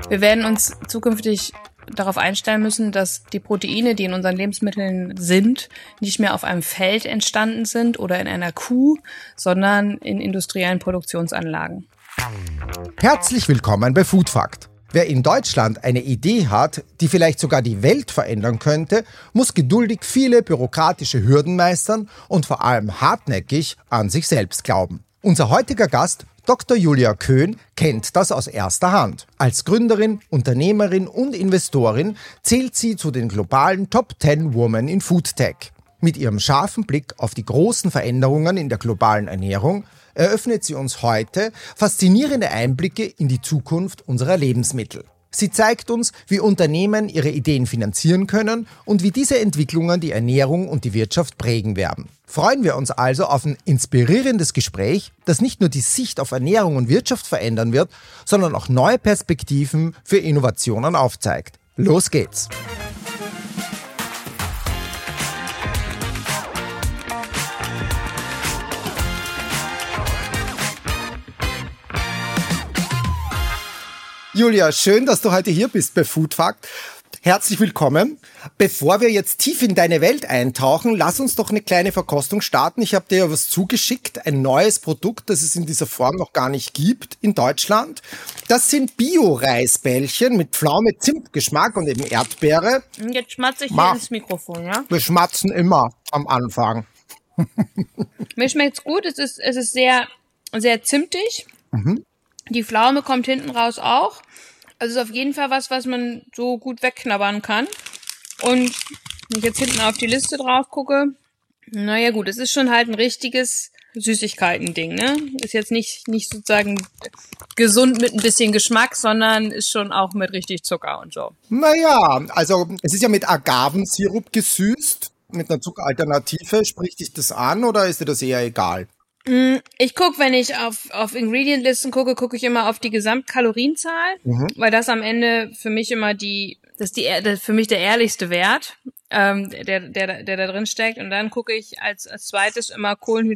Wir werden uns zukünftig darauf einstellen müssen, dass die Proteine, die in unseren Lebensmitteln sind, nicht mehr auf einem Feld entstanden sind oder in einer Kuh, sondern in industriellen Produktionsanlagen. Herzlich willkommen bei Food Fact. Wer in Deutschland eine Idee hat, die vielleicht sogar die Welt verändern könnte, muss geduldig viele bürokratische Hürden meistern und vor allem hartnäckig an sich selbst glauben. Unser heutiger Gast, Dr. Julia Köhn, kennt das aus erster Hand. Als Gründerin, Unternehmerin und Investorin zählt sie zu den globalen Top 10 Women in Food Tech. Mit ihrem scharfen Blick auf die großen Veränderungen in der globalen Ernährung eröffnet sie uns heute faszinierende Einblicke in die Zukunft unserer Lebensmittel. Sie zeigt uns, wie Unternehmen ihre Ideen finanzieren können und wie diese Entwicklungen die Ernährung und die Wirtschaft prägen werden. Freuen wir uns also auf ein inspirierendes Gespräch, das nicht nur die Sicht auf Ernährung und Wirtschaft verändern wird, sondern auch neue Perspektiven für Innovationen aufzeigt. Los geht's! Julia, schön, dass du heute hier bist bei Food Fact. Herzlich willkommen. Bevor wir jetzt tief in deine Welt eintauchen, lass uns doch eine kleine Verkostung starten. Ich habe dir ja was zugeschickt, ein neues Produkt, das es in dieser Form noch gar nicht gibt in Deutschland. Das sind Bio-Reisbällchen mit Pflaume-Zimt-Geschmack und eben Erdbeere. Jetzt schmatze ich hier ins Mikrofon, ja? Wir schmatzen immer am Anfang. Mir schmeckt's gut, es ist sehr, sehr zimtig. Die Pflaume kommt hinten raus auch. Also ist auf jeden Fall was man so gut wegknabbern kann. Und wenn ich jetzt hinten auf die Liste drauf gucke, naja gut, es ist schon halt ein richtiges Süßigkeiten-Ding, ne? Ist jetzt nicht sozusagen gesund mit ein bisschen Geschmack, sondern ist schon auch mit richtig Zucker und so. Naja, also es ist ja mit Agavensirup gesüßt, mit einer Zuckeralternative. Spricht dich das an oder ist dir das eher egal? Ich gucke, wenn ich auf Ingredient-Listen gucke ich immer auf die Gesamtkalorienzahl, weil das am Ende für mich immer für mich der ehrlichste Wert, der da drin steckt. Und dann gucke ich als zweites immer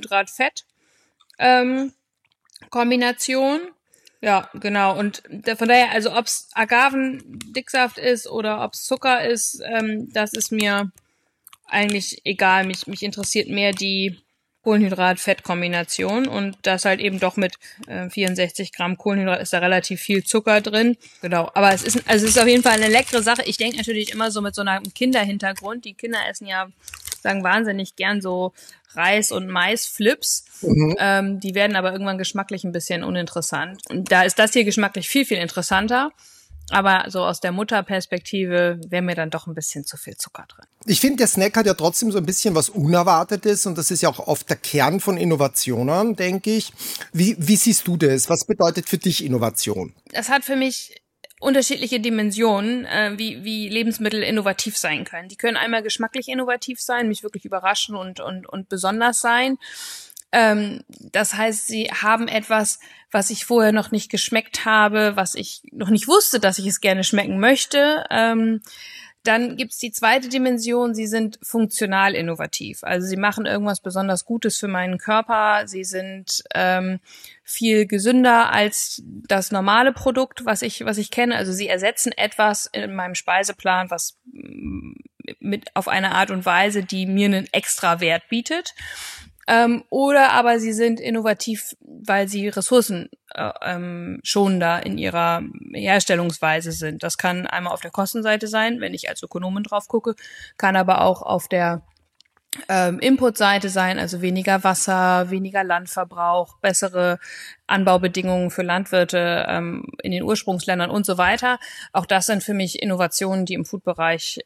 Kohlenhydrat-Fett-Kombination. Ja, genau. Und von daher, also ob's Agavendicksaft ist oder ob's Zucker ist, das ist mir eigentlich egal. Mich interessiert mehr die Kohlenhydrat-Fett-Kombination und das halt eben doch mit 64 Gramm Kohlenhydrat ist da relativ viel Zucker drin. Genau, aber es ist auf jeden Fall eine leckere Sache. Ich denke natürlich immer so mit so einem Kinderhintergrund. Die Kinder essen ja, sagen wahnsinnig gern so Reis- und Maisflips. Die werden aber irgendwann geschmacklich ein bisschen uninteressant. Und da ist das hier geschmacklich viel, viel interessanter. Aber so aus der Mutterperspektive wäre mir dann doch ein bisschen zu viel Zucker drin. Ich finde, der Snack hat ja trotzdem so ein bisschen was Unerwartetes und das ist ja auch oft der Kern von Innovationen, denke ich. Wie siehst du das? Was bedeutet für dich Innovation? Das hat für mich unterschiedliche Dimensionen, wie Lebensmittel innovativ sein können. Die können einmal geschmacklich innovativ sein, mich wirklich überraschen und besonders sein. Das heißt, sie haben etwas, was ich vorher noch nicht geschmeckt habe, was ich noch nicht wusste, dass ich es gerne schmecken möchte. Dann gibt's die zweite Dimension, sie sind funktional innovativ. Also sie machen irgendwas besonders Gutes für meinen Körper. Sie sind viel gesünder als das normale Produkt, was ich kenne. Also sie ersetzen etwas in meinem Speiseplan, was mit auf eine Art und Weise, die mir einen extra Wert bietet. Oder aber sie sind innovativ, weil sie ressourcenschonender in ihrer Herstellungsweise sind. Das kann einmal auf der Kostenseite sein, wenn ich als Ökonomin drauf gucke, kann aber auch auf der Inputseite sein, also weniger Wasser, weniger Landverbrauch, bessere Anbaubedingungen für Landwirte in den Ursprungsländern und so weiter. Auch das sind für mich Innovationen, die im Food-Bereich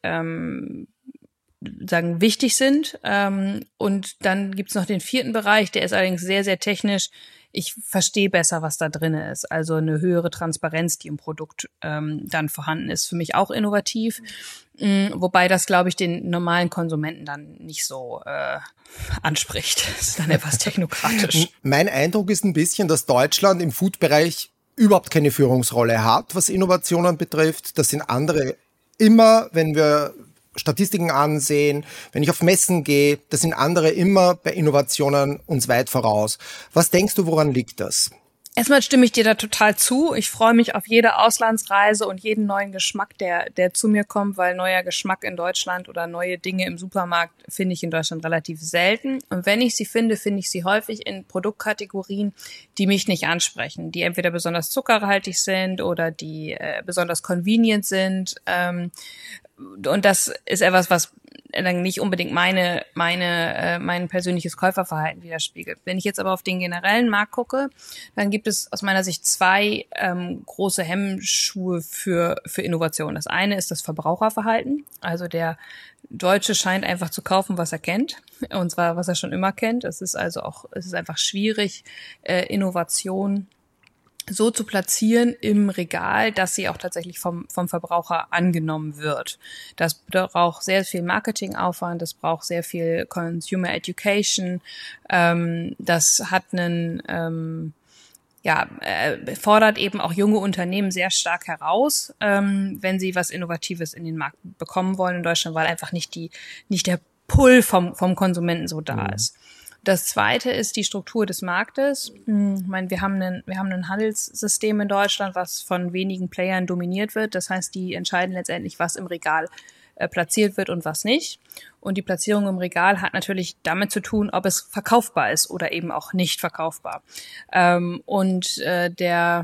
wichtig sind. Und dann gibt's noch den vierten Bereich, der ist allerdings sehr, sehr technisch. Ich verstehe besser, was da drin ist. Also eine höhere Transparenz, die im Produkt dann vorhanden ist, für mich auch innovativ. Wobei das, glaube ich, den normalen Konsumenten dann nicht so anspricht. Das ist dann etwas technokratisch. Mein Eindruck ist ein bisschen, dass Deutschland im Food-Bereich überhaupt keine Führungsrolle hat, was Innovationen betrifft. Das sind andere immer, wenn wir Statistiken ansehen, wenn ich auf Messen gehe, da sind andere immer bei Innovationen uns weit voraus. Was denkst du, woran liegt das? Erstmal stimme ich dir da total zu. Ich freue mich auf jede Auslandsreise und jeden neuen Geschmack, der zu mir kommt, weil neuer Geschmack in Deutschland oder neue Dinge im Supermarkt finde ich in Deutschland relativ selten. Und wenn ich sie finde, finde ich sie häufig in Produktkategorien, die mich nicht ansprechen, die entweder besonders zuckerhaltig sind oder die besonders convenient sind. Und das ist etwas, was dann nicht unbedingt mein persönliches Käuferverhalten widerspiegelt. Wenn ich jetzt aber auf den generellen Markt gucke, dann gibt es aus meiner Sicht zwei große Hemmschuhe für Innovation. Das eine ist das Verbraucherverhalten. Also der Deutsche scheint einfach zu kaufen, was er kennt, und zwar was er schon immer kennt. Es ist einfach schwierig, Innovation so zu platzieren im Regal, dass sie auch tatsächlich vom Verbraucher angenommen wird. Das braucht sehr viel Marketingaufwand, das braucht sehr viel Consumer Education, das hat fordert eben auch junge Unternehmen sehr stark heraus, wenn sie was Innovatives in den Markt bekommen wollen in Deutschland, weil einfach nicht der Pull vom Konsumenten so da ist. Das zweite ist die Struktur des Marktes. Ich meine, wir haben ein Handelssystem in Deutschland, was von wenigen Playern dominiert wird. Das heißt, die entscheiden letztendlich, was im Regal platziert wird und was nicht. Und die Platzierung im Regal hat natürlich damit zu tun, ob es verkaufbar ist oder eben auch nicht verkaufbar. Der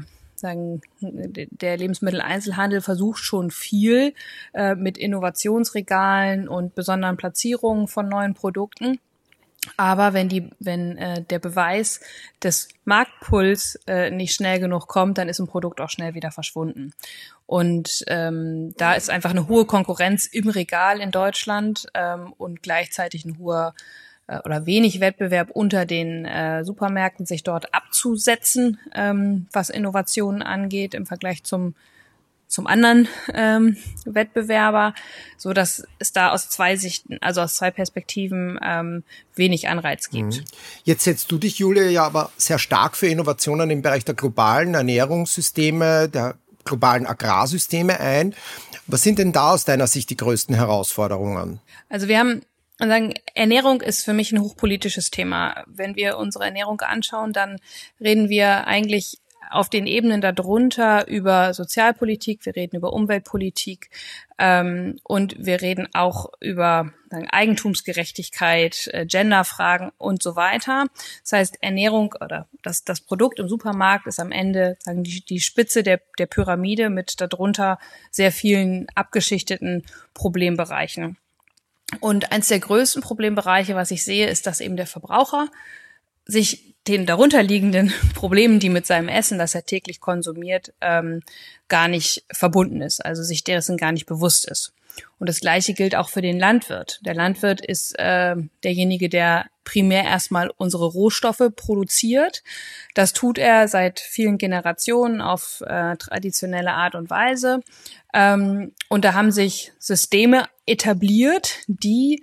Lebensmitteleinzelhandel versucht schon viel mit Innovationsregalen und besonderen Platzierungen von neuen Produkten. Aber wenn der Beweis des Marktpuls nicht schnell genug kommt, dann ist ein Produkt auch schnell wieder verschwunden. Und da ist einfach eine hohe Konkurrenz im Regal in Deutschland und gleichzeitig ein hoher oder wenig Wettbewerb unter den Supermärkten, sich dort abzusetzen, was Innovationen angeht im Vergleich zum anderen Wettbewerber, so dass es da aus zwei Sichten, also aus zwei Perspektiven wenig Anreiz gibt. Jetzt setzt du dich, Julia, ja aber sehr stark für Innovationen im Bereich der globalen Ernährungssysteme, der globalen Agrarsysteme ein. Was sind denn da aus deiner Sicht die größten Herausforderungen? Also Ernährung ist für mich ein hochpolitisches Thema. Wenn wir unsere Ernährung anschauen, dann reden wir eigentlich auf den Ebenen darunter über Sozialpolitik, wir reden über Umweltpolitik und wir reden auch über Eigentumsgerechtigkeit, Genderfragen und so weiter. Das heißt, Ernährung oder das Produkt im Supermarkt ist am Ende die Spitze der Pyramide mit darunter sehr vielen abgeschichteten Problembereichen. Und eins der größten Problembereiche, was ich sehe, ist, dass eben der Verbraucher sich den darunterliegenden Problemen, die mit seinem Essen, das er täglich konsumiert, gar nicht verbunden ist, also sich dessen gar nicht bewusst ist. Und das Gleiche gilt auch für den Landwirt. Der Landwirt ist derjenige, der primär erstmal unsere Rohstoffe produziert. Das tut er seit vielen Generationen auf traditionelle Art und Weise. Und da haben sich Systeme etabliert, die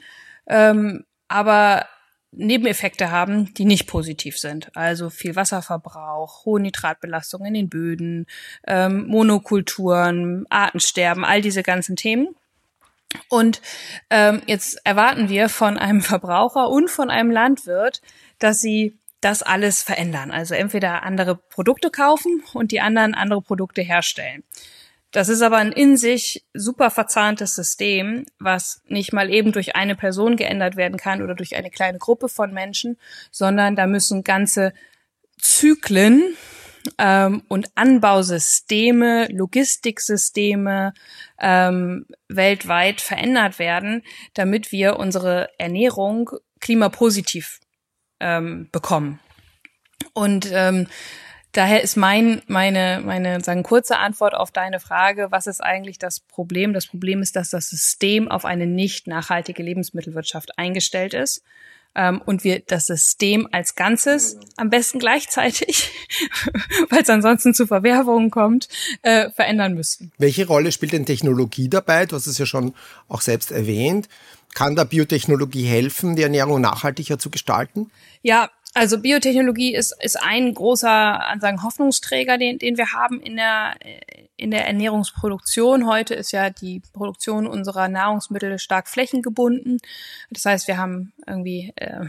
aber Nebeneffekte haben, die nicht positiv sind. Also viel Wasserverbrauch, hohe Nitratbelastung in den Böden, Monokulturen, Artensterben, all diese ganzen Themen. Und jetzt erwarten wir von einem Verbraucher und von einem Landwirt, dass sie das alles verändern. Also entweder andere Produkte kaufen und die anderen andere Produkte herstellen. Das ist aber ein in sich super verzahntes System, was nicht mal eben durch eine Person geändert werden kann oder durch eine kleine Gruppe von Menschen, sondern da müssen ganze Zyklen und Anbausysteme, Logistiksysteme weltweit verändert werden, damit wir unsere Ernährung klimapositiv bekommen. Und daher ist meine kurze Antwort auf deine Frage, was ist eigentlich das Problem? Das Problem ist, dass das System auf eine nicht nachhaltige Lebensmittelwirtschaft eingestellt ist und wir das System als Ganzes am besten gleichzeitig, weil es ansonsten zu Verwerfungen kommt, verändern müssten. Welche Rolle spielt denn Technologie dabei? Du hast es ja schon auch selbst erwähnt. Kann da Biotechnologie helfen, die Ernährung nachhaltiger zu gestalten? Ja, also Biotechnologie ist ein großer Hoffnungsträger, den wir haben in der Ernährungsproduktion. Heute ist ja die Produktion unserer Nahrungsmittel stark flächengebunden. Das heißt, wir haben irgendwie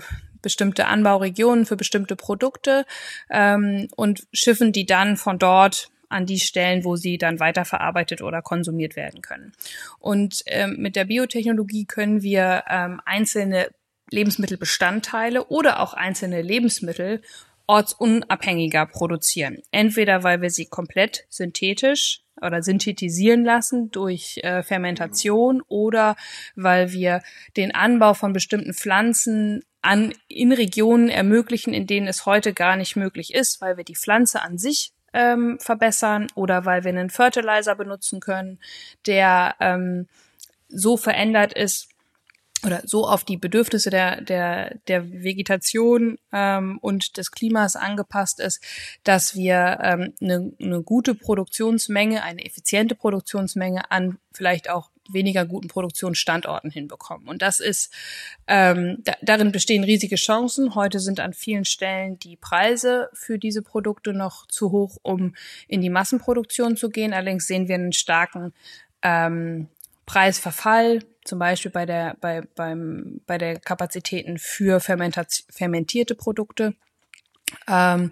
bestimmte Anbauregionen für bestimmte Produkte und schiffen die dann von dort an die Stellen, wo sie dann weiterverarbeitet oder konsumiert werden können. Und mit der Biotechnologie können wir einzelne Lebensmittelbestandteile oder auch einzelne Lebensmittel ortsunabhängiger produzieren. Entweder weil wir sie komplett synthetisch oder synthetisieren lassen durch Fermentation oder weil wir den Anbau von bestimmten Pflanzen in Regionen ermöglichen, in denen es heute gar nicht möglich ist, weil wir die Pflanze an sich verbessern oder weil wir einen Fertilizer benutzen können, der so verändert ist, oder so auf die Bedürfnisse der Vegetation und des Klimas angepasst ist, dass wir eine gute Produktionsmenge, eine effiziente Produktionsmenge an vielleicht auch weniger guten Produktionsstandorten hinbekommen. Und das ist, darin bestehen riesige Chancen. Heute sind an vielen Stellen die Preise für diese Produkte noch zu hoch, um in die Massenproduktion zu gehen. Allerdings sehen wir einen starken Preisverfall, zum Beispiel bei der Kapazitäten für fermentierte Produkte. Wir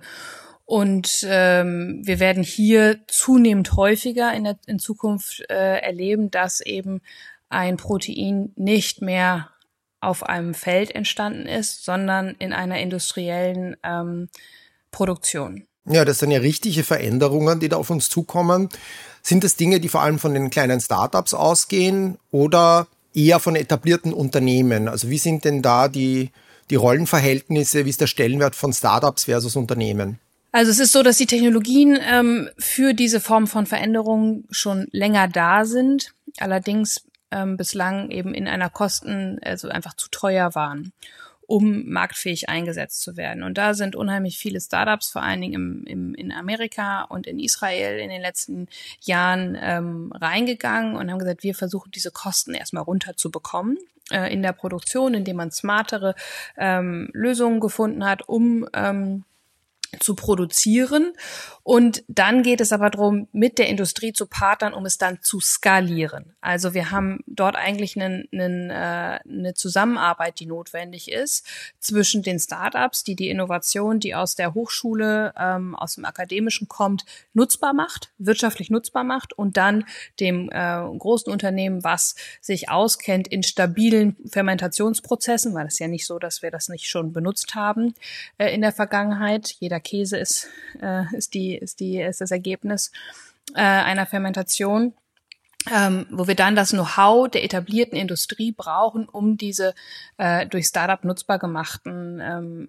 werden hier zunehmend häufiger in Zukunft erleben, dass eben ein Protein nicht mehr auf einem Feld entstanden ist, sondern in einer industriellen Produktion. Ja, das sind ja richtige Veränderungen, die da auf uns zukommen. Sind das Dinge, die vor allem von den kleinen Startups ausgehen oder eher von etablierten Unternehmen? Also wie sind denn da die Rollenverhältnisse, wie ist der Stellenwert von Startups versus Unternehmen? Also es ist so, dass die Technologien für diese Form von Veränderung schon länger da sind, allerdings bislang eben in einer also einfach zu teuer waren, um marktfähig eingesetzt zu werden. Und da sind unheimlich viele Startups, vor allen Dingen in Amerika und in Israel in den letzten Jahren reingegangen und haben gesagt, wir versuchen diese Kosten erstmal runterzubekommen in der Produktion, indem man smartere Lösungen gefunden hat, um zu produzieren. Und dann geht es aber darum, mit der Industrie zu partnern, um es dann zu skalieren. Also wir haben dort eigentlich eine Zusammenarbeit, die notwendig ist zwischen den Startups, die Innovation, die aus der Hochschule, aus dem Akademischen kommt, nutzbar macht, wirtschaftlich nutzbar macht und dann dem großen Unternehmen, was sich auskennt in stabilen Fermentationsprozessen, weil es ja nicht so, dass wir das nicht schon benutzt haben in der Vergangenheit. Jeder Käse ist das Ergebnis einer Fermentation, wo wir dann das Know-how der etablierten Industrie brauchen, um diese durch dieses Startup nutzbar gemachten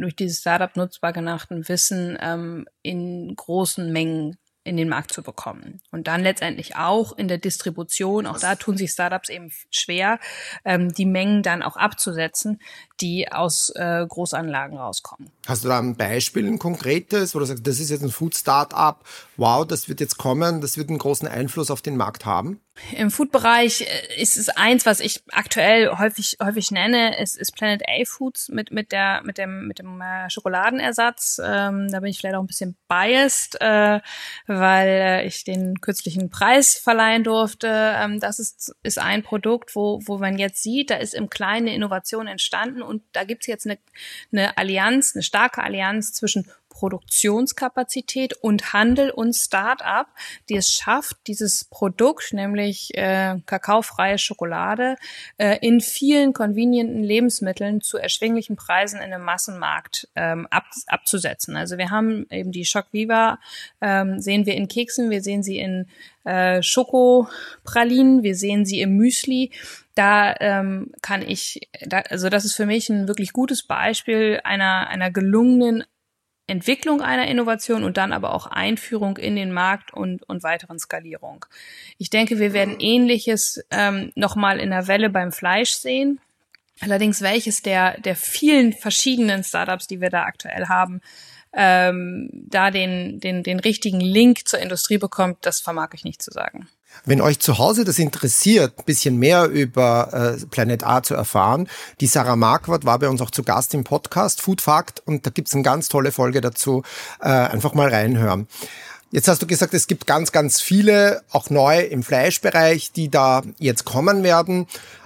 Wissen in großen Mengen in den Markt zu bekommen. Und dann letztendlich auch in der Distribution, auch da tun sich Startups eben schwer, die Mengen dann auch abzusetzen, die aus Großanlagen rauskommen. Hast du da ein Beispiel, ein konkretes, wo du sagst, das ist jetzt ein Food-Startup, wow, das wird jetzt kommen, das wird einen großen Einfluss auf den Markt haben? Im Food-Bereich ist es eins, was ich aktuell häufig nenne, ist Planet A Foods mit dem Schokoladenersatz. Da bin ich vielleicht auch ein bisschen biased, weil ich den kürzlichen Preis verleihen durfte. Das ist ein Produkt, wo man jetzt sieht, da ist im Kleinen eine Innovation entstanden und da gibt's jetzt eine Allianz, eine starke Allianz zwischen Produktionskapazität und Handel und Start-up, die es schafft, dieses Produkt, nämlich kakaofreie Schokolade, in vielen convenienten Lebensmitteln zu erschwinglichen Preisen in einem Massenmarkt abzusetzen. Also wir haben eben die Choc Viva, sehen wir in Keksen, wir sehen sie in Schokopralinen, wir sehen sie im Müsli. Also das ist für mich ein wirklich gutes Beispiel einer gelungenen Entwicklung einer Innovation und dann aber auch Einführung in den Markt und weiteren Skalierung. Ich denke, wir werden Ähnliches nochmal in der Welle beim Fleisch sehen. Allerdings welches der vielen verschiedenen Startups, die wir da aktuell haben, da den richtigen Link zur Industrie bekommt, das vermag ich nicht zu sagen. Wenn euch zu Hause das interessiert, ein bisschen mehr über Planet A zu erfahren, die Sarah Marquardt war bei uns auch zu Gast im Podcast Food Fact und da gibt's eine ganz tolle Folge dazu. Einfach mal reinhören. Jetzt hast du gesagt, es gibt ganz, ganz viele, auch neu im Fleischbereich, die da jetzt kommen werden.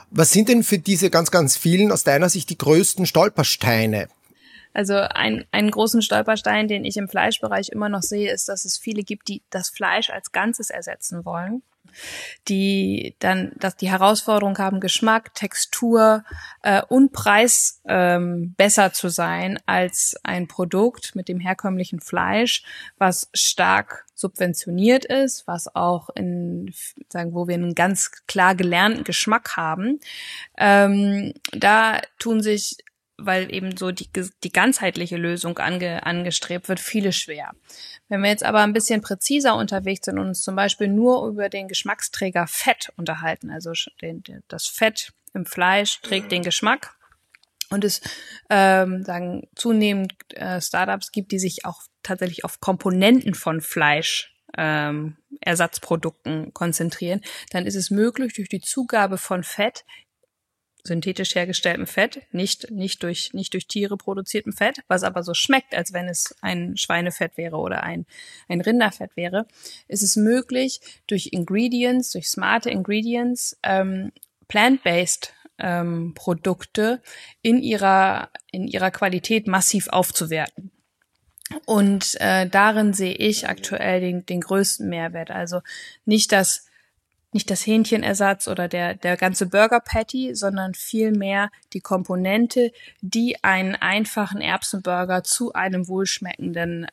Was sind denn für diese ganz, ganz vielen aus deiner Sicht die größten Stolpersteine? Also einen großen Stolperstein, den ich im Fleischbereich immer noch sehe, ist, dass es viele gibt, die das Fleisch als Ganzes ersetzen wollen, die dann die Herausforderung haben, Geschmack, Textur und Preis besser zu sein als ein Produkt mit dem herkömmlichen Fleisch, was stark subventioniert ist, was auch wo wir einen ganz klar gelernten Geschmack haben. Da tun sich, weil eben so die ganzheitliche Lösung angestrebt wird, viele schwer. Wenn wir jetzt aber ein bisschen präziser unterwegs sind und uns zum Beispiel nur über den Geschmacksträger Fett unterhalten, also das Fett im Fleisch trägt den Geschmack und es zunehmend Startups gibt, die sich auch tatsächlich auf Komponenten von Fleisch Ersatzprodukten konzentrieren, dann ist es möglich, durch die Zugabe von Fett, synthetisch hergestelltem Fett, nicht durch Tiere produziertem Fett, was aber so schmeckt, als wenn es ein Schweinefett wäre oder ein Rinderfett wäre, ist es möglich, durch smarte Ingredients, plant-based Produkte in ihrer Qualität massiv aufzuwerten. Und darin sehe ich aktuell den größten Mehrwert. Also nicht das Hähnchenersatz oder der ganze Burger Patty, sondern vielmehr die Komponente, die einen einfachen Erbsenburger zu einem wohlschmeckenden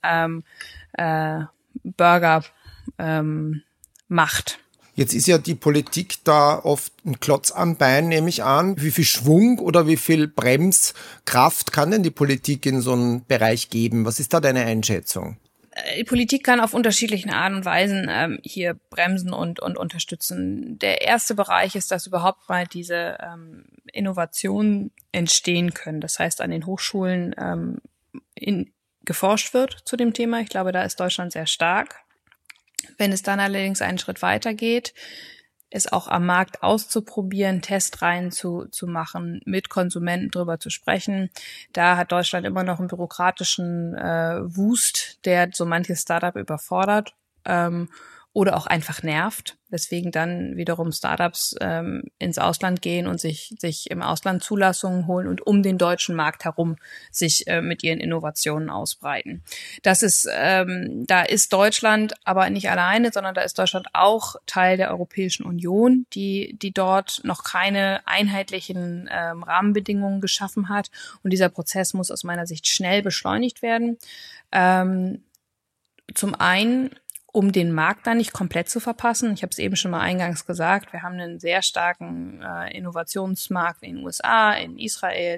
Burger macht. Jetzt ist ja die Politik da oft ein Klotz am Bein, nehme ich an. Wie viel Schwung oder wie viel Bremskraft kann denn die Politik in so einen Bereich geben? Was ist da deine Einschätzung? Die Politik kann auf unterschiedlichen Arten und Weisen hier bremsen und unterstützen. Der erste Bereich ist, dass überhaupt mal diese Innovationen entstehen können. Das heißt, an den Hochschulen geforscht wird zu dem Thema. Ich glaube, da ist Deutschland sehr stark. Wenn es dann allerdings einen Schritt weiter geht, es auch am Markt auszuprobieren, Testreihen zu machen, mit Konsumenten drüber zu sprechen. Da hat Deutschland immer noch einen bürokratischen Wust, der so manches Startup überfordert oder auch einfach nervt, weswegen dann wiederum Startups ins Ausland gehen und sich im Ausland Zulassungen holen und um den deutschen Markt herum sich mit ihren Innovationen ausbreiten. Da ist Deutschland aber nicht alleine, sondern da ist Deutschland auch Teil der Europäischen Union, die dort noch keine einheitlichen Rahmenbedingungen geschaffen hat. Und dieser Prozess muss aus meiner Sicht schnell beschleunigt werden. Zum einen, um den Markt da nicht komplett zu verpassen. Ich habe es eben schon mal eingangs gesagt, wir haben einen sehr starken Innovationsmarkt in den USA, in Israel,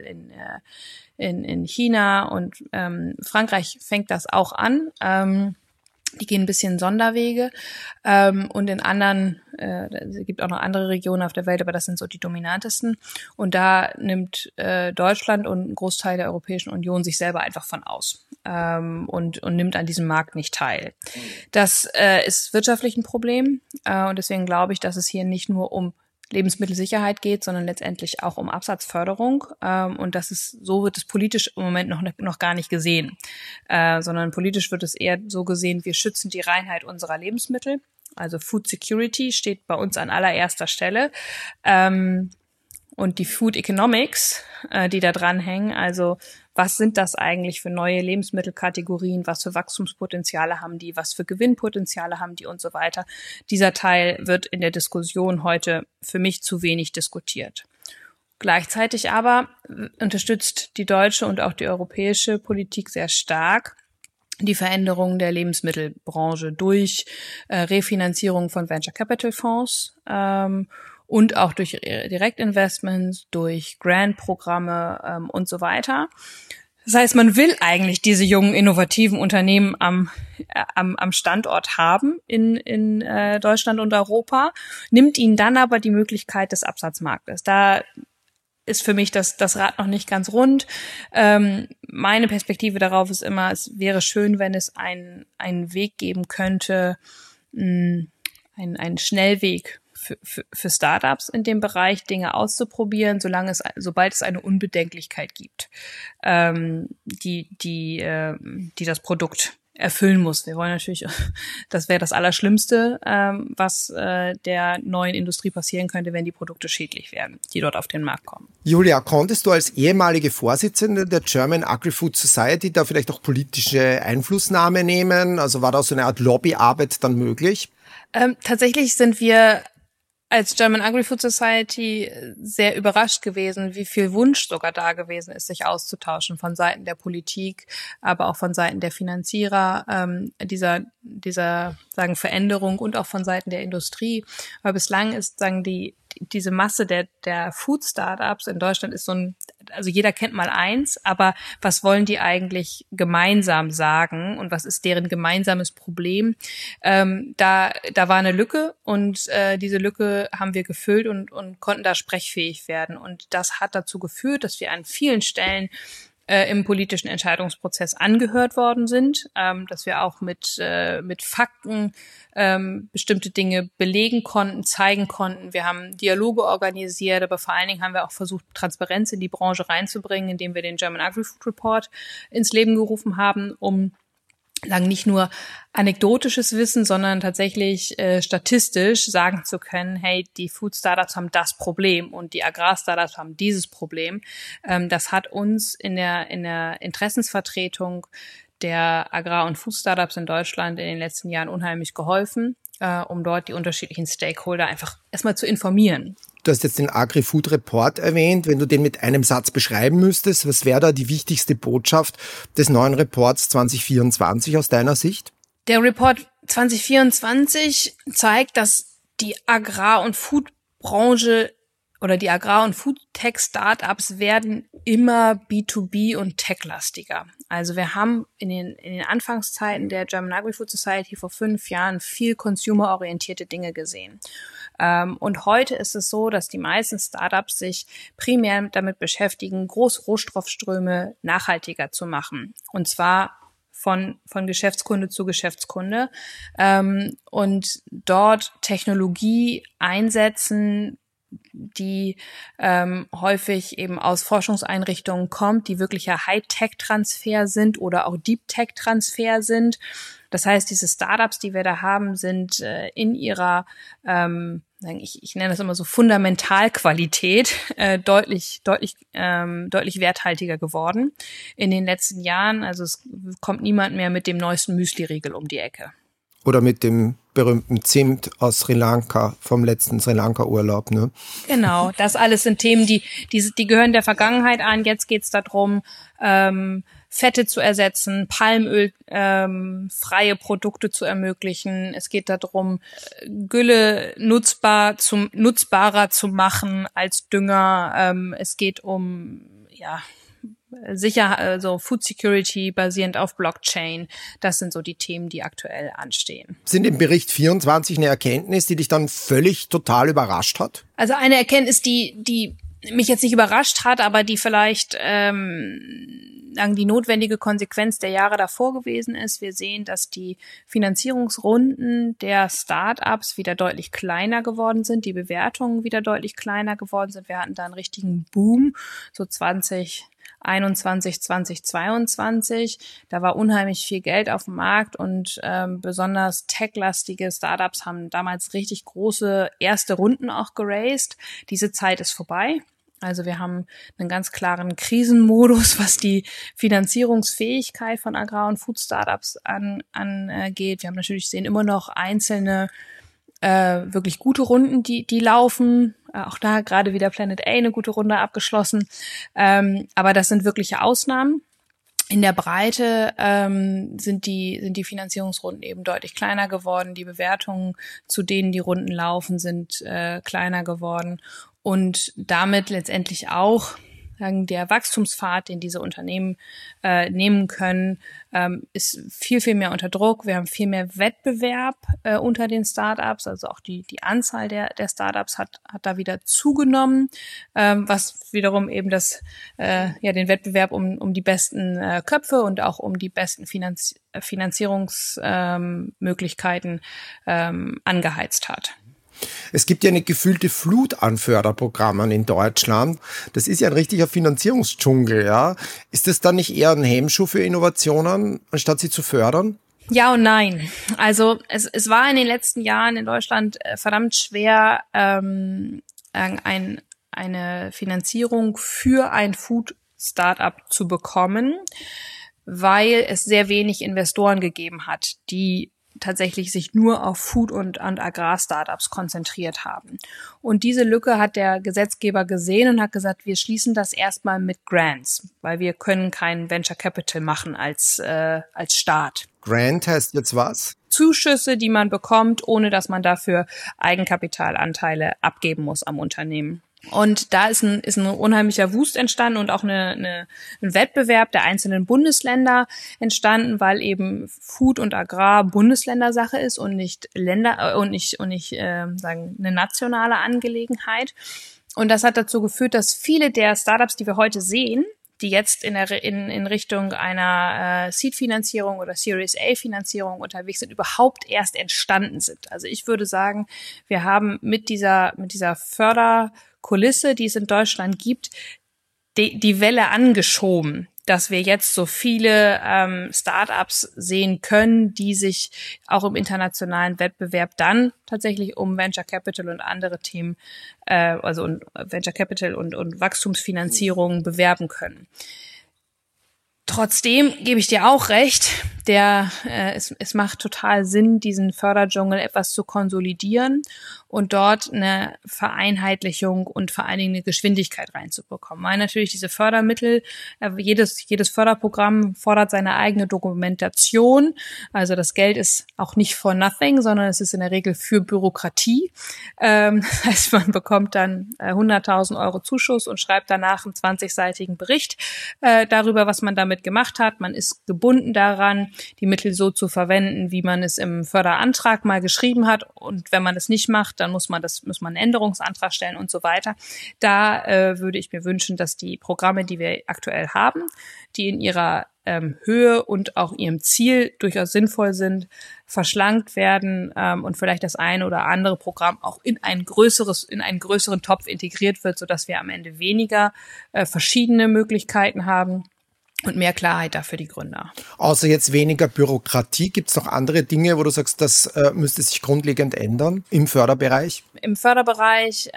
in China und Frankreich fängt das auch an. Die gehen ein bisschen Sonderwege und in anderen, es gibt auch noch andere Regionen auf der Welt, aber das sind so die dominantesten. Und da nimmt Deutschland und ein Großteil der Europäischen Union sich selber einfach von aus und nimmt an diesem Markt nicht teil. Das ist wirtschaftlich ein Problem und deswegen glaube ich, dass es hier nicht nur um Lebensmittelsicherheit geht, sondern letztendlich auch um Absatzförderung. Und so wird es politisch im Moment noch gar nicht gesehen, sondern politisch wird es eher so gesehen, wir schützen die Reinheit unserer Lebensmittel. Also Food Security steht bei uns an allererster Stelle. Und die Food Economics, die da dranhängen, also was sind das eigentlich für neue Lebensmittelkategorien, was für Wachstumspotenziale haben die, was für Gewinnpotenziale haben die und so weiter. Dieser Teil wird in der Diskussion heute für mich zu wenig diskutiert. Gleichzeitig aber unterstützt die deutsche und auch die europäische Politik sehr stark die Veränderung der Lebensmittelbranche durch Refinanzierung von Venture Capital Fonds und auch durch Direktinvestments, durch Grant-Programme und so weiter. Das heißt, man will eigentlich diese jungen, innovativen Unternehmen am Standort haben in Deutschland und Europa, nimmt ihnen dann aber die Möglichkeit des Absatzmarktes. Da ist für mich das Rad noch nicht ganz rund. Meine Perspektive darauf ist immer, es wäre schön, wenn es einen Weg geben könnte, einen Schnellweg für Startups in dem Bereich, Dinge auszuprobieren, sobald es eine Unbedenklichkeit gibt, die das Produkt erfüllen muss. Wir wollen natürlich, das wäre das Allerschlimmste, was der neuen Industrie passieren könnte, wenn die Produkte schädlich werden, die dort auf den Markt kommen. Julia, konntest du als ehemalige Vorsitzende der German Agri-Food Society da vielleicht auch politische Einflussnahme nehmen? Also war da so eine Art Lobbyarbeit dann möglich? Tatsächlich sind wir als German Agri-Food Society sehr überrascht gewesen, wie viel Wunsch sogar da gewesen ist, sich auszutauschen von Seiten der Politik, aber auch von Seiten der Finanzierer dieser Veränderung und auch von Seiten der Industrie. Aber bislang ist diese Masse der Food-Startups in Deutschland ist also jeder kennt mal eins, aber was wollen die eigentlich gemeinsam sagen und was ist deren gemeinsames Problem? Da war eine Lücke und diese Lücke haben wir gefüllt und konnten da sprechfähig werden. Und das hat dazu geführt, dass wir an vielen Stellen im politischen Entscheidungsprozess angehört worden sind, dass wir auch mit Fakten bestimmte Dinge belegen konnten, zeigen konnten. Wir haben Dialoge organisiert, aber vor allen Dingen haben wir auch versucht, Transparenz in die Branche reinzubringen, indem wir den German Agri-Food Report ins Leben gerufen haben, um nicht nur anekdotisches Wissen, sondern tatsächlich statistisch sagen zu können, hey, die Food-Startups haben das Problem und die Agrar-Startups haben dieses Problem. Das hat uns in der Interessensvertretung der Agrar- und Food-Startups in Deutschland in den letzten Jahren unheimlich geholfen, um dort die unterschiedlichen Stakeholder einfach erstmal zu informieren. Du hast jetzt den Agri-Food Report erwähnt. Wenn du den mit einem Satz beschreiben müsstest, was wäre da die wichtigste Botschaft des neuen Reports 2024 aus deiner Sicht? Der Report 2024 zeigt, dass die Agrar- und Food-Branche oder die Agrar- und Food-Tech-Startups werden immer B2B- und Tech-lastiger. Also wir haben in den Anfangszeiten der German Agri-Food Society vor 5 Jahren viel consumerorientierte Dinge gesehen. Und heute ist es so, dass die meisten Startups sich primär damit beschäftigen, Großrohstoffströme nachhaltiger zu machen. Und zwar von Geschäftskunde zu Geschäftskunde. Und dort Technologie einsetzen, die häufig eben aus Forschungseinrichtungen kommt, die wirklicher High-Tech-Transfer sind oder auch Deep-Tech-Transfer sind. Das heißt, diese Startups, die wir da haben, sind in ihrer, ich nenne das immer so Fundamentalqualität, deutlich werthaltiger geworden in den letzten Jahren. Also es kommt niemand mehr mit dem neuesten Müsli-Riegel um die Ecke. Oder mit dem berühmten Zimt aus Sri Lanka, vom letzten Sri Lanka-Urlaub, ne? Genau, das alles sind Themen, die gehören der Vergangenheit an. Jetzt geht's darum, Fette zu ersetzen, Palmöl freie Produkte zu ermöglichen. Es geht darum, Gülle nutzbarer zu machen als Dünger. Es geht um sicher, also Food Security basierend auf Blockchain. Das sind so die Themen, die aktuell anstehen. Sind im Bericht 24 eine Erkenntnis, die dich dann völlig total überrascht hat? Also eine Erkenntnis, die mich jetzt nicht überrascht hat, aber die vielleicht die notwendige Konsequenz der Jahre davor gewesen ist. Wir sehen, dass die Finanzierungsrunden der Start-ups wieder deutlich kleiner geworden sind, die Bewertungen wieder deutlich kleiner geworden sind. Wir hatten da einen richtigen Boom, so 2021, 2022. Da war unheimlich viel Geld auf dem Markt und besonders tech-lastige Startups haben damals richtig große erste Runden auch geraced. Diese Zeit ist vorbei. Also wir haben einen ganz klaren Krisenmodus, was die Finanzierungsfähigkeit von Agrar- und Food-Startups angeht. Wir haben natürlich sehen immer noch einzelne wirklich gute Runden, die laufen. Auch da gerade wieder Planet A eine gute Runde abgeschlossen. Aber das sind wirkliche Ausnahmen. In der Breite sind die Finanzierungsrunden eben deutlich kleiner geworden. Die Bewertungen, zu denen die Runden laufen, sind kleiner geworden. Und damit letztendlich auch der Wachstumspfad, den diese Unternehmen nehmen können, ist viel, viel mehr unter Druck. Wir haben viel mehr Wettbewerb unter den Startups, also auch die Anzahl der Startups hat da wieder zugenommen, was wiederum eben den Wettbewerb um die besten Köpfe und auch um die besten Finanzierungsmöglichkeiten angeheizt hat. Es gibt ja eine gefühlte Flut an Förderprogrammen in Deutschland. Das ist ja ein richtiger Finanzierungsdschungel, ja. Ist das dann nicht eher ein Hemmschuh für Innovationen, anstatt sie zu fördern? Ja und nein. Also es war in den letzten Jahren in Deutschland verdammt schwer, eine Finanzierung für ein Food-Startup zu bekommen, weil es sehr wenig Investoren gegeben hat, die tatsächlich sich nur auf Food- und Agrar-Startups konzentriert haben. Und diese Lücke hat der Gesetzgeber gesehen und hat gesagt, wir schließen das erstmal mit Grants, weil wir können kein Venture Capital machen als Staat. Grant heißt jetzt was? Zuschüsse, die man bekommt, ohne dass man dafür Eigenkapitalanteile abgeben muss am Unternehmen. Und da ist ein unheimlicher Wust entstanden und auch ein Wettbewerb der einzelnen Bundesländer entstanden, weil eben Food und Agrar Bundesländersache ist und nicht sagen eine nationale Angelegenheit. Und das hat dazu geführt, dass viele der Startups, die wir heute sehen, die jetzt in Richtung einer Seed-Finanzierung oder Series A-Finanzierung unterwegs sind, überhaupt erst entstanden sind. Also ich würde sagen, wir haben mit dieser Förderkulisse, die es in Deutschland gibt, die Welle angeschoben, dass wir jetzt so viele Startups sehen können, die sich auch im internationalen Wettbewerb dann tatsächlich um Venture Capital und andere Themen, Venture Capital und Wachstumsfinanzierung bewerben können. Trotzdem gebe ich dir auch recht, es macht total Sinn, diesen Förderdschungel etwas zu konsolidieren und dort eine Vereinheitlichung und vor allen Dingen eine Geschwindigkeit reinzubekommen. Weil natürlich diese Fördermittel, jedes Förderprogramm fordert seine eigene Dokumentation. Also das Geld ist auch nicht for nothing, sondern es ist in der Regel für Bürokratie. Das heißt, man bekommt dann 100.000 Euro Zuschuss und schreibt danach einen 20-seitigen Bericht darüber, was man damit gemacht hat. Man ist gebunden daran, die Mittel so zu verwenden, wie man es im Förderantrag mal geschrieben hat. Und wenn man das nicht macht, dann muss man einen Änderungsantrag stellen und so weiter. Da würde ich mir wünschen, dass die Programme, die wir aktuell haben, die in ihrer Höhe und auch ihrem Ziel durchaus sinnvoll sind, verschlankt werden und vielleicht das eine oder andere Programm auch in einen größeren Topf integriert wird, sodass wir am Ende weniger verschiedene Möglichkeiten haben und mehr Klarheit dafür die Gründer. Außer jetzt weniger Bürokratie, gibt es noch andere Dinge, wo du sagst, das müsste sich grundlegend ändern im Förderbereich? Im Förderbereich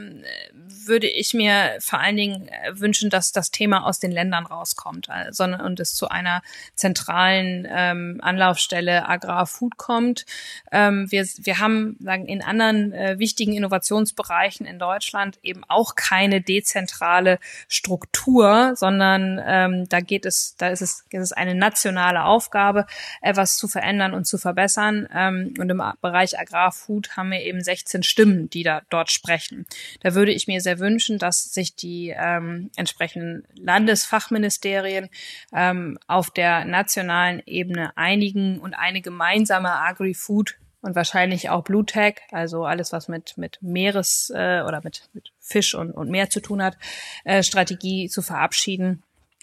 würde ich mir vor allen Dingen wünschen, dass das Thema aus den Ländern rauskommt, und es zu einer zentralen Anlaufstelle Agrar-Food kommt. Wir haben in anderen wichtigen Innovationsbereichen in Deutschland eben auch keine dezentrale Struktur, sondern da ist es eine nationale Aufgabe, etwas zu verändern und zu verbessern. Und im Bereich Agrar-Food haben wir eben 16 Stimmen, die dort sprechen. Da würde ich mir sehr wünschen, dass sich die entsprechenden Landesfachministerien auf der nationalen Ebene einigen und eine gemeinsame Agri-Food und wahrscheinlich auch Blue Tech, also alles, was mit Meeres oder mit Fisch und Meer zu tun hat, Strategie zu verabschieden,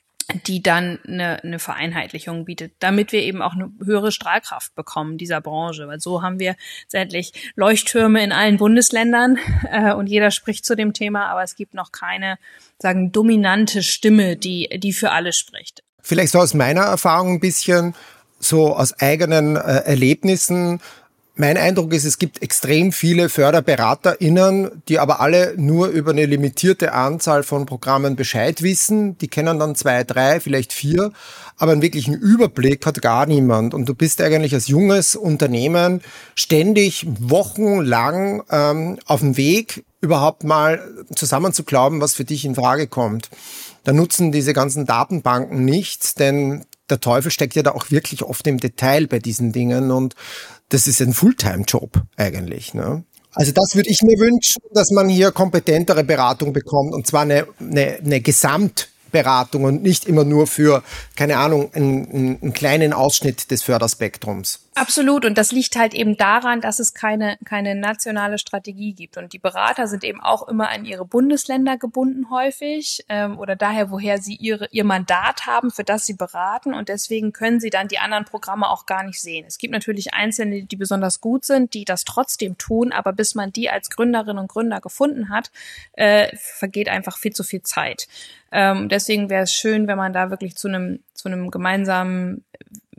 die dann eine Vereinheitlichung bietet, damit wir eben auch eine höhere Strahlkraft bekommen dieser Branche. Weil so haben wir letztendlich Leuchttürme in allen Bundesländern und jeder spricht zu dem Thema, aber es gibt noch keine, dominante Stimme, die für alle spricht. Vielleicht so aus meiner Erfahrung ein bisschen, so aus eigenen Erlebnissen. Mein Eindruck ist, es gibt extrem viele FörderberaterInnen, die aber alle nur über eine limitierte Anzahl von Programmen Bescheid wissen. Die kennen dann 2, 3, vielleicht 4, aber einen wirklichen Überblick hat gar niemand. Und du bist eigentlich als junges Unternehmen ständig wochenlang auf dem Weg, überhaupt mal zusammenzuklauben, was für dich in Frage kommt. Da nutzen diese ganzen Datenbanken nichts, denn der Teufel steckt ja da auch wirklich oft im Detail bei diesen Dingen und das ist ein Fulltime-Job eigentlich, ne? Also das würde ich mir wünschen, dass man hier kompetentere Beratung bekommt und zwar eine Gesamtberatung und nicht immer nur für, keine Ahnung, einen kleinen Ausschnitt des Förderspektrums. Absolut. Und das liegt halt eben daran, dass es keine nationale Strategie gibt. Und die Berater sind eben auch immer an ihre Bundesländer gebunden häufig oder daher, woher sie ihr Mandat haben, für das sie beraten. Und deswegen können sie dann die anderen Programme auch gar nicht sehen. Es gibt natürlich Einzelne, die besonders gut sind, die das trotzdem tun. Aber bis man die als Gründerinnen und Gründer gefunden hat, vergeht einfach viel zu viel Zeit. Deswegen wäre es schön, wenn man da wirklich zu einem gemeinsamen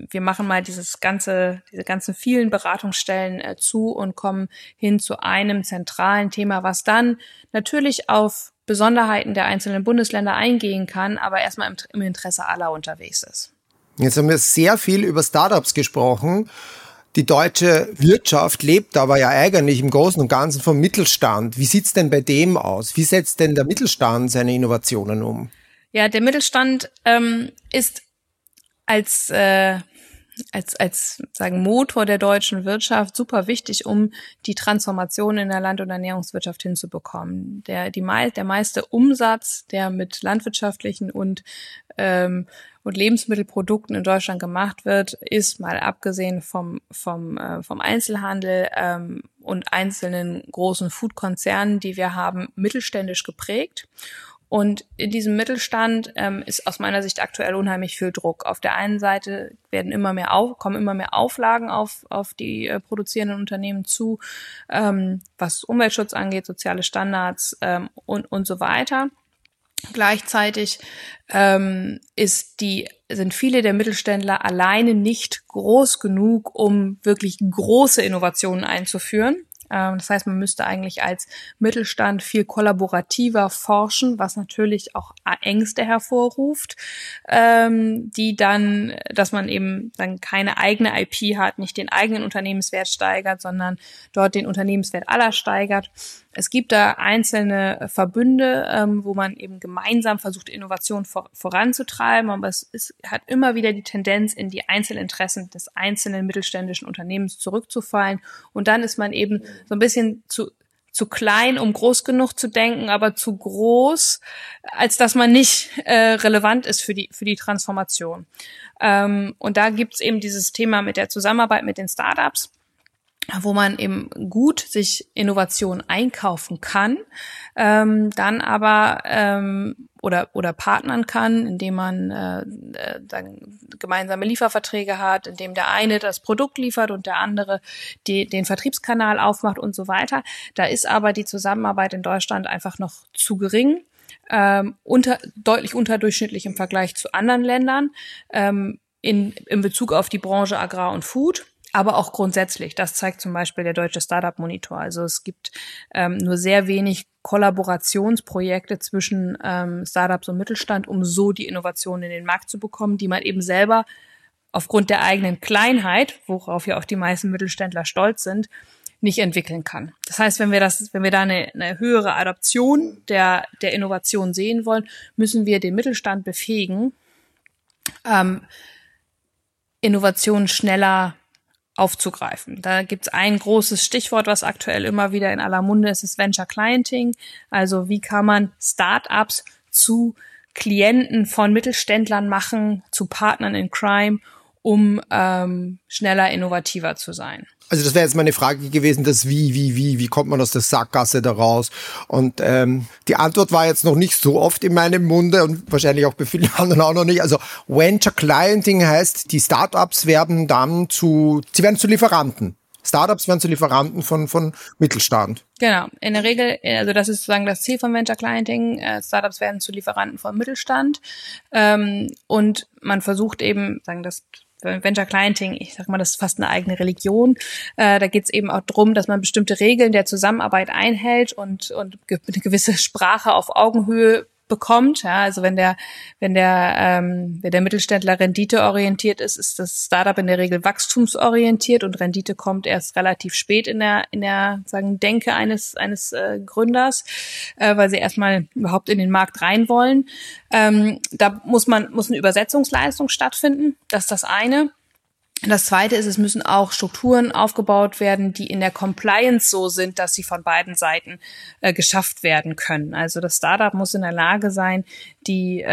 wir machen mal diese ganzen vielen Beratungsstellen zu und kommen hin zu einem zentralen Thema, was dann natürlich auf Besonderheiten der einzelnen Bundesländer eingehen kann, aber erstmal im Interesse aller unterwegs ist. Jetzt haben wir sehr viel über Startups gesprochen. Die deutsche Wirtschaft lebt aber ja eigentlich im Großen und Ganzen vom Mittelstand. Wie sieht's denn bei dem aus? Wie setzt denn der Mittelstand seine Innovationen um? Ja, der Mittelstand ist als sagen Motor der deutschen Wirtschaft super wichtig, um die Transformation in der Land- und Ernährungswirtschaft hinzubekommen. Der meiste Umsatz, der mit landwirtschaftlichen und Lebensmittelprodukten in Deutschland gemacht wird, ist mal abgesehen vom Einzelhandel und einzelnen großen Foodkonzernen, die wir haben, mittelständisch geprägt. Und in diesem Mittelstand ist aus meiner Sicht aktuell unheimlich viel Druck. Auf der einen Seite kommen immer mehr Auflagen auf die produzierenden Unternehmen zu, was Umweltschutz angeht, soziale Standards und so weiter. Gleichzeitig sind viele der Mittelständler alleine nicht groß genug, um wirklich große Innovationen einzuführen. Das heißt, man müsste eigentlich als Mittelstand viel kollaborativer forschen, was natürlich auch Ängste hervorruft, die dann, dass man eben dann keine eigene IP hat, nicht den eigenen Unternehmenswert steigert, sondern dort den Unternehmenswert aller steigert. Es gibt da einzelne Verbünde, wo man eben gemeinsam versucht, Innovation voranzutreiben, aber es hat immer wieder die Tendenz, in die Einzelinteressen des einzelnen mittelständischen Unternehmens zurückzufallen. Und dann ist man eben so ein bisschen zu klein, um groß genug zu denken, aber zu groß, als dass man nicht relevant ist für die Transformation. Und da gibt's eben dieses Thema mit der Zusammenarbeit mit den Startups, wo man eben gut sich Innovation einkaufen kann, dann aber oder partnern kann, indem man dann gemeinsame Lieferverträge hat, indem der eine das Produkt liefert und der andere den Vertriebskanal aufmacht und so weiter. Da ist aber die Zusammenarbeit in Deutschland einfach noch zu gering, deutlich unterdurchschnittlich im Vergleich zu anderen Ländern, in Bezug auf die Branche Agrar und Food. Aber auch grundsätzlich, das zeigt zum Beispiel der Deutsche Startup Monitor. Also es gibt nur sehr wenig Kollaborationsprojekte zwischen Startups und Mittelstand, um so die Innovationen in den Markt zu bekommen, die man eben selber aufgrund der eigenen Kleinheit, worauf ja auch die meisten Mittelständler stolz sind, nicht entwickeln kann. Das heißt, wenn wir da eine höhere Adoption der Innovation sehen wollen, müssen wir den Mittelstand befähigen, Innovationen schneller aufzugreifen. Da gibt's ein großes Stichwort, was aktuell immer wieder in aller Munde ist, ist Venture Clienting. Also wie kann man Start-ups zu Klienten von Mittelständlern machen, zu Partnern in Crime, um schneller innovativer zu sein. Also das wäre jetzt meine Frage gewesen, das wie kommt man aus der Sackgasse da raus? Und die Antwort war jetzt noch nicht so oft in meinem Munde und wahrscheinlich auch bei vielen anderen auch noch nicht. Also Venture Clienting heißt, die Startups werden dann zu Lieferanten. Startups werden zu Lieferanten von Mittelstand. Genau, in der Regel, also das ist sozusagen das Ziel von Venture Clienting. Startups werden zu Lieferanten vom Mittelstand und man versucht eben, sagen das Venture Clienting, ich sag mal, das ist fast eine eigene Religion. Da geht es eben auch darum, dass man bestimmte Regeln der Zusammenarbeit einhält und eine gewisse Sprache auf Augenhöhe bekommt. Ja, also wenn der Mittelständler renditeorientiert ist, ist das Startup in der Regel wachstumsorientiert und Rendite kommt erst relativ spät in der sagen Denke eines Gründers, weil sie erstmal überhaupt in den Markt rein wollen. Da muss eine Übersetzungsleistung stattfinden. Das ist das eine. Das Zweite ist, es müssen auch Strukturen aufgebaut werden, die in der Compliance so sind, dass sie von beiden Seiten geschafft werden können. Also das Startup muss in der Lage sein, die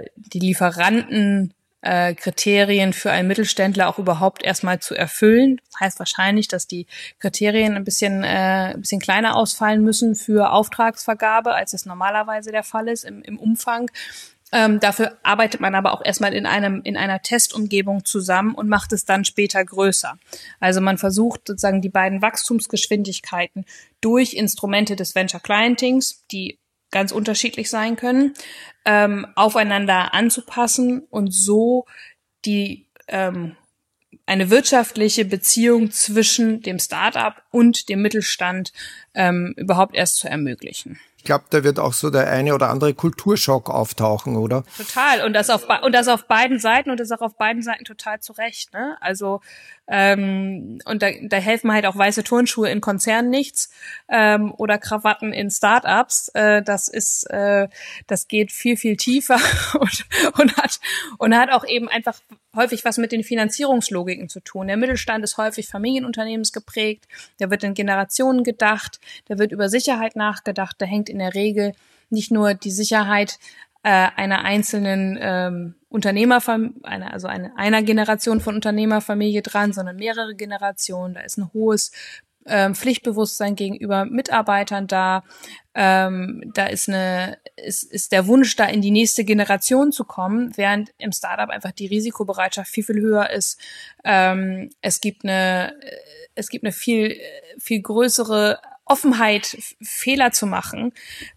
Lieferantenkriterien für einen Mittelständler auch überhaupt erstmal zu erfüllen. Das heißt wahrscheinlich, dass die Kriterien ein bisschen kleiner ausfallen müssen für Auftragsvergabe, als es normalerweise der Fall ist im Umfang. Dafür arbeitet man aber auch erstmal in einer Testumgebung zusammen und macht es dann später größer. Also man versucht sozusagen die beiden Wachstumsgeschwindigkeiten durch Instrumente des Venture Clientings, die ganz unterschiedlich sein können, aufeinander anzupassen und so die eine wirtschaftliche Beziehung zwischen dem Start-up und dem Mittelstand überhaupt erst zu ermöglichen. Ich glaube, da wird auch so der eine oder andere Kulturschock auftauchen, oder? Total. Und das auf beiden Seiten und das auch auf beiden Seiten total zu Recht, ne? Also, und da helfen halt auch weiße Turnschuhe in Konzernen nichts, oder Krawatten in Startups. Das geht viel, viel tiefer und hat auch eben einfach häufig was mit den Finanzierungslogiken zu tun. Der Mittelstand ist häufig familienunternehmensgeprägt, der wird in Generationen gedacht, da wird über Sicherheit nachgedacht, da hängt in der Regel nicht nur die Sicherheit einer einzelnen einer Generation von Unternehmerfamilie dran, sondern mehrere Generationen. Da ist ein hohes Pflichtbewusstsein gegenüber Mitarbeitern da. Da ist der Wunsch da, in die nächste Generation zu kommen, während im Startup einfach die Risikobereitschaft viel, viel höher ist. Es gibt eine viel, viel größere Offenheit, Fehler zu machen.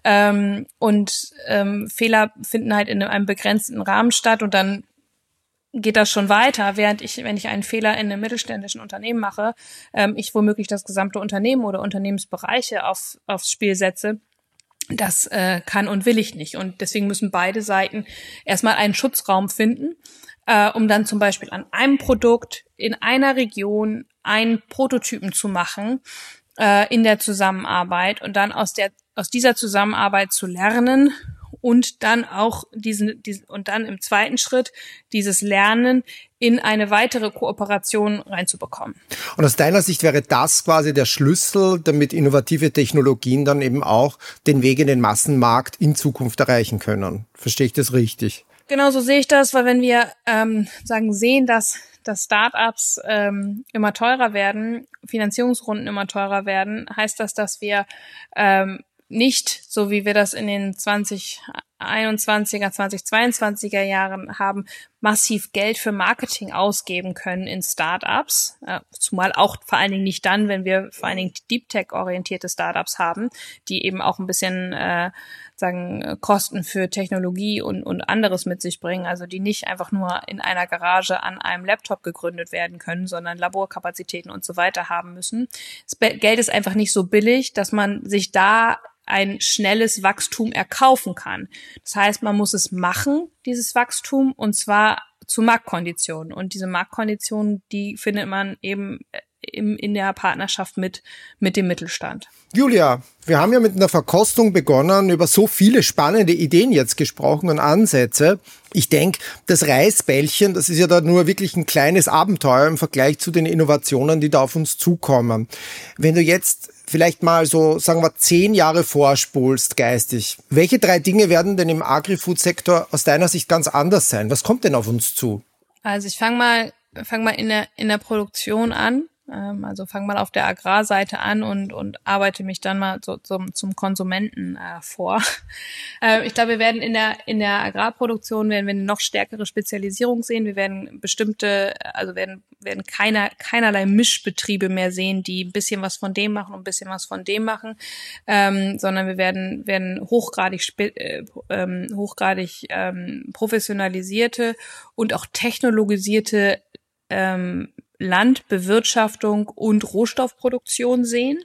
Fehler finden halt in einem begrenzten Rahmen statt und dann geht das schon weiter, wenn ich einen Fehler in einem mittelständischen Unternehmen mache, ich womöglich das gesamte Unternehmen oder Unternehmensbereiche aufs Spiel setze. Das kann und will ich nicht. Und deswegen müssen beide Seiten erstmal einen Schutzraum finden, um dann zum Beispiel an einem Produkt in einer Region einen Prototypen zu machen, in der Zusammenarbeit und dann aus dieser Zusammenarbeit zu lernen und dann auch und dann im zweiten Schritt dieses Lernen in eine weitere Kooperation reinzubekommen. Und aus deiner Sicht wäre das quasi der Schlüssel, damit innovative Technologien dann eben auch den Weg in den Massenmarkt in Zukunft erreichen können. Verstehe ich das richtig? Genau so sehe ich das, weil wenn wir sehen, dass Startups immer teurer werden, Finanzierungsrunden immer teurer werden, heißt das, dass wir nicht, so wie wir das in den 2021er, 2022er Jahren haben, massiv Geld für Marketing ausgeben können in Startups, zumal auch vor allen Dingen nicht dann, wenn wir vor allen Dingen Deep Tech-orientierte Startups haben, die eben auch ein bisschen Kosten für Technologie und anderes mit sich bringen, also die nicht einfach nur in einer Garage an einem Laptop gegründet werden können, sondern Laborkapazitäten und so weiter haben müssen. Das Geld ist einfach nicht so billig, dass man sich da ein schnelles Wachstum erkaufen kann. Das heißt, man muss es machen, dieses Wachstum, und zwar zu Marktkonditionen. Und diese Marktkonditionen, die findet man eben in der Partnerschaft mit dem Mittelstand. Julia, wir haben ja mit einer Verkostung begonnen, über so viele spannende Ideen jetzt gesprochen und Ansätze. Ich denke, das Reisbällchen, das ist ja da nur wirklich ein kleines Abenteuer im Vergleich zu den Innovationen, die da auf uns zukommen. Wenn du jetzt vielleicht mal so, sagen wir, 10 Jahre vorspulst geistig, welche 3 Dinge werden denn im Agri-Food-Sektor aus deiner Sicht ganz anders sein? Was kommt denn auf uns zu? Also ich fang mal in der Produktion an. Also fang mal auf der Agrarseite an und arbeite mich dann mal zum Konsumenten vor. Ich glaube, wir werden in der Agrarproduktion werden wir eine noch stärkere Spezialisierung sehen. Wir werden werden keinerlei Mischbetriebe mehr sehen, die ein bisschen was von dem machen und ein bisschen was von dem machen, sondern wir werden hochgradig professionalisierte und auch technologisierte Landbewirtschaftung und Rohstoffproduktion sehen.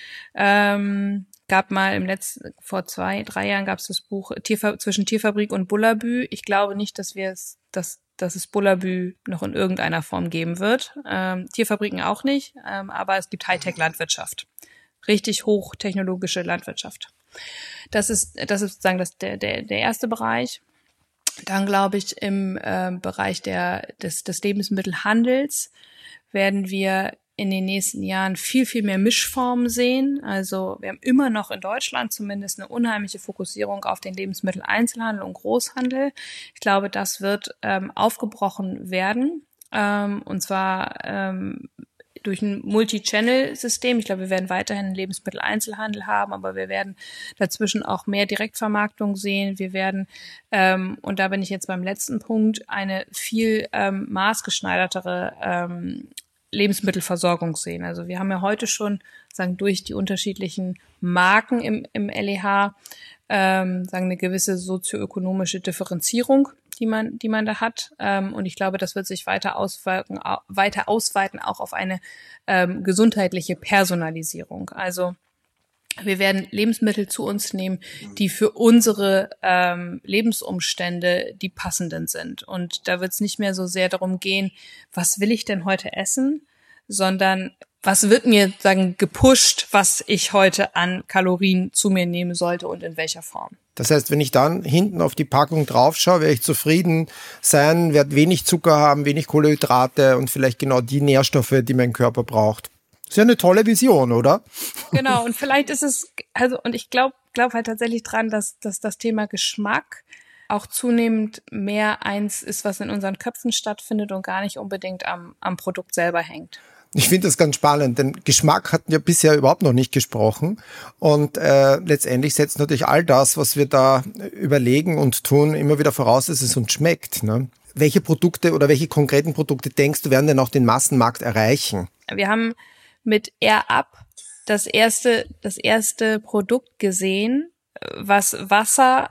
Gab mal vor 2-3 Jahren gab es das Buch zwischen Tierfabrik und Bullabü. Ich glaube nicht, dass es Bullabü noch in irgendeiner Form geben wird. Tierfabriken auch nicht, aber es gibt Hightech-Landwirtschaft. Richtig hochtechnologische Landwirtschaft. Das ist sozusagen der erste Bereich. Dann glaube ich, im Bereich des Lebensmittelhandels werden wir in den nächsten Jahren viel, viel mehr Mischformen sehen. Also wir haben immer noch in Deutschland zumindest eine unheimliche Fokussierung auf den Lebensmitteleinzelhandel und Großhandel. Ich glaube, das wird aufgebrochen werden, und zwar durch ein Multi-Channel-System. Ich glaube, wir werden weiterhin einen Lebensmitteleinzelhandel haben, aber wir werden dazwischen auch mehr Direktvermarktung sehen. Wir werden, und da bin ich jetzt beim letzten Punkt, eine viel maßgeschneidertere Lebensmittelversorgung sehen. Also wir haben ja heute schon, durch die unterschiedlichen Marken im LEH, eine gewisse sozioökonomische Differenzierung. die man da hat. Und ich glaube, das wird sich weiter ausweiten, auch auf eine gesundheitliche Personalisierung. Also wir werden Lebensmittel zu uns nehmen, die für unsere Lebensumstände die passenden sind. Und da wird es nicht mehr so sehr darum gehen, was will ich denn heute essen, sondern was wird mir gepusht, was ich heute an Kalorien zu mir nehmen sollte und in welcher Form. Das heißt, wenn ich dann hinten auf die Packung draufschaue, werde ich zufrieden sein, werde wenig Zucker haben, wenig Kohlenhydrate und vielleicht genau die Nährstoffe, die mein Körper braucht. Ist ja eine tolle Vision, oder? Genau, und vielleicht ist es, und ich glaube halt tatsächlich dran, dass das Thema Geschmack auch zunehmend mehr eins ist, was in unseren Köpfen stattfindet und gar nicht unbedingt am Produkt selber hängt. Ich finde das ganz spannend, denn Geschmack hatten wir bisher überhaupt noch nicht gesprochen und letztendlich setzt natürlich all das, was wir da überlegen und tun, immer wieder voraus, dass es uns schmeckt. Ne? Welche Produkte oder welche konkreten Produkte denkst du, werden denn auch den Massenmarkt erreichen? Wir haben mit AirUp das erste Produkt gesehen, was Wasser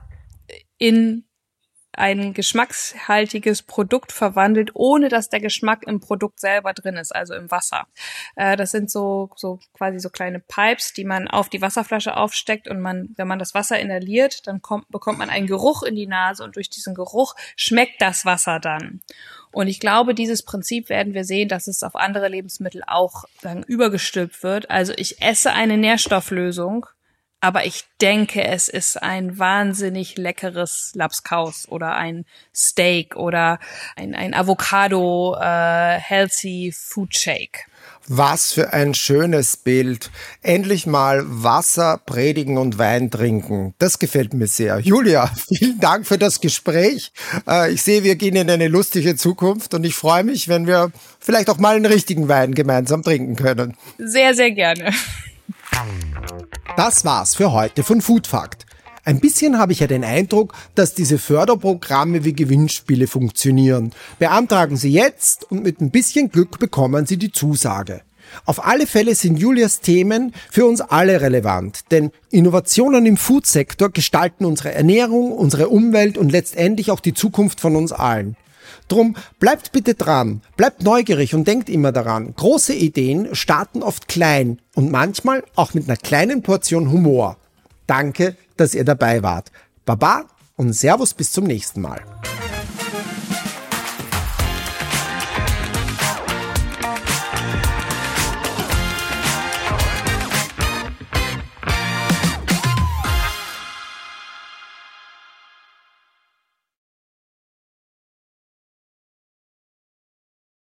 in ein geschmackshaltiges Produkt verwandelt, ohne dass der Geschmack im Produkt selber drin ist, also im Wasser. Das sind so quasi so kleine Pipes, die man auf die Wasserflasche aufsteckt und wenn man das Wasser inhaliert, dann bekommt man einen Geruch in die Nase und durch diesen Geruch schmeckt das Wasser dann. Und ich glaube, dieses Prinzip werden wir sehen, dass es auf andere Lebensmittel auch übergestülpt wird. Also ich esse eine Nährstofflösung, aber ich denke, es ist ein wahnsinnig leckeres Labskaus oder ein Steak oder ein Avocado Healthy Food Shake. Was für ein schönes Bild. Endlich mal Wasser predigen und Wein trinken. Das gefällt mir sehr. Julia, vielen Dank für das Gespräch. Ich sehe, wir gehen in eine lustige Zukunft und ich freue mich, wenn wir vielleicht auch mal einen richtigen Wein gemeinsam trinken können. Sehr, sehr gerne. Das war's für heute von Food Fact. Ein bisschen habe ich ja den Eindruck, dass diese Förderprogramme wie Gewinnspiele funktionieren. Beantragen Sie jetzt und mit ein bisschen Glück bekommen Sie die Zusage. Auf alle Fälle sind Julias Themen für uns alle relevant, denn Innovationen im Foodsektor gestalten unsere Ernährung, unsere Umwelt und letztendlich auch die Zukunft von uns allen. Drum bleibt bitte dran, bleibt neugierig und denkt immer daran, große Ideen starten oft klein und manchmal auch mit einer kleinen Portion Humor. Danke, dass ihr dabei wart. Baba und Servus bis zum nächsten Mal.